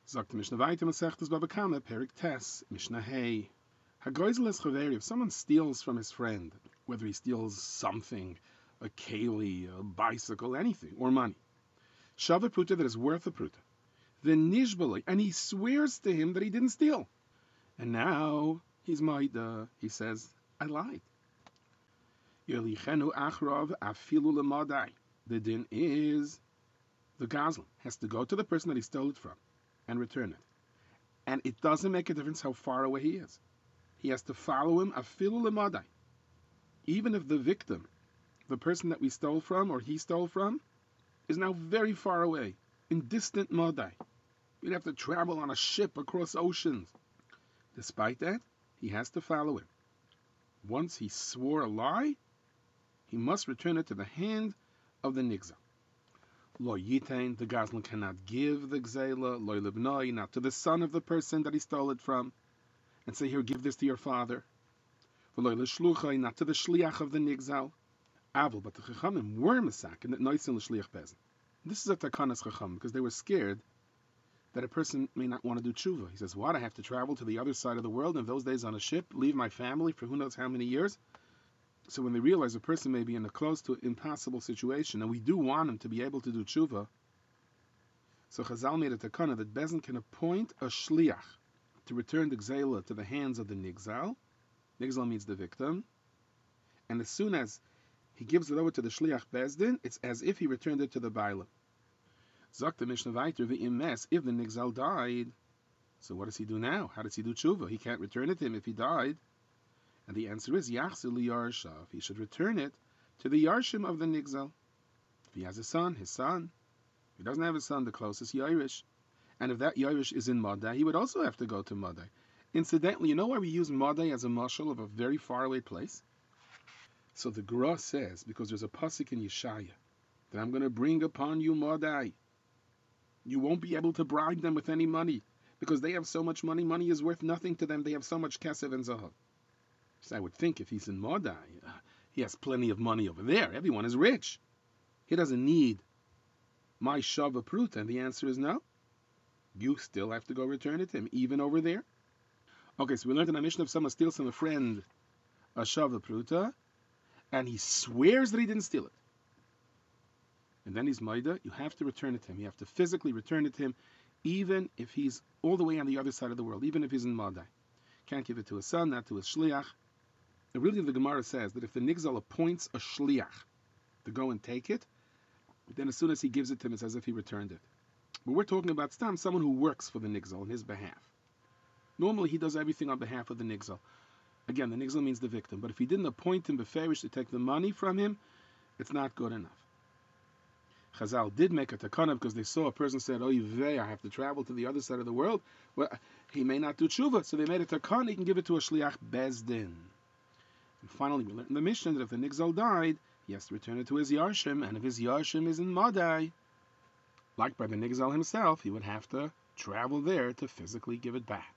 Sagt the Mishnah weiter, Masechtas Bava Kama, Perik Tes, Mishnah Hey. Hagoizel es chaveri, if someone steals from his friend, whether he steals something, a keli, a bicycle, anything, or money, Shava Pruta that is worth a Pruta, then Nishbaloi, and he swears to him that he didn't steal. And now he's Maida, he says, I lied. Yelichenu Achrav Afilu Lemadai. The din is the Gazlan has to go to the person that he stole it from and return it. And it doesn't make a difference how far away he is. He has to follow him afilu lemadai. Even if the victim, the person that we stole from or he stole from, is now very far away, in distant madai. We'd have to travel on a ship across oceans. Despite that, he has to follow him. Once he swore a lie, he must return it to the hand of the nigzal. Lo yitain, the gazlan cannot give the gzela, lo libnoi, not to the son of the person that he stole it from, and say, here, give this to your father. Lo l'shluchai, not to the shliach of the nigzal. Avol, but the chachamim were masakin that noisin l'shliach bezin. This is a takanas chacham, because they were scared that a person may not want to do tshuva. He says, what, I have to travel to the other side of the world, in those days on a ship, leave my family for who knows how many years? So when they realize a person may be in a close to impossible situation, and we do want him to be able to do tshuva, so Chazal made a takana that Bezin can appoint a shliach to return the gzela to the hands of the nigzal. Nigzal means the victim. And as soon as he gives it over to the shliach bezdin, it's as if he returned it to the bailam. Zok the Mishnah Vayter, the imes, if the nigzal died, so what does he do now? How does he do tshuva? He can't return it to him if he died. And the answer is Yachzil Yarshav. He should return it to the Yarshim of the Nigzal. If he has a son, his son. If he doesn't have a son, the closest Yairish. And if that Yairish is in Madai, he would also have to go to Madai. Incidentally, you know why we use Madai as a mashal of a very faraway place? So the Gra says, because there's a pasuk in Yeshaya, that I'm going to bring upon you Madai. You won't be able to bribe them with any money, because they have so much money. Money is worth nothing to them. They have so much kesef and zahav. So I would think if he's in Madai, he has plenty of money over there. Everyone is rich. He doesn't need my Shava Pruta. And the answer is no. You still have to go return it to him, even over there. Okay, so we learned in our Mishnah if someone steals from a friend a Shava Pruta, and he swears that he didn't steal it. And then he's Maida, you have to return it to him. You have to physically return it to him, even if he's all the way on the other side of the world, even if he's in Madai. Can't give it to his son, not to his shliach. And really, the Gemara says that if the nigzal appoints a shliach to go and take it, then as soon as he gives it to him, it's as if he returned it. But we're talking about stam, someone who works for the nigzal on his behalf. Normally, he does everything on behalf of the nigzal. Again, the nigzal means the victim. But if he didn't appoint him beferish to take the money from him, it's not good enough. Chazal did make a takana because they saw a person said, oh, I have to travel to the other side of the world. Well, he may not do tshuva, so they made a takana, he can give it to a shliach bezdin. And finally, we learned in the Mishnah that if the nigzal died, he has to return it to his yarshim, and if his yarshim is in Madai, like by the nigzal himself, he would have to travel there to physically give it back.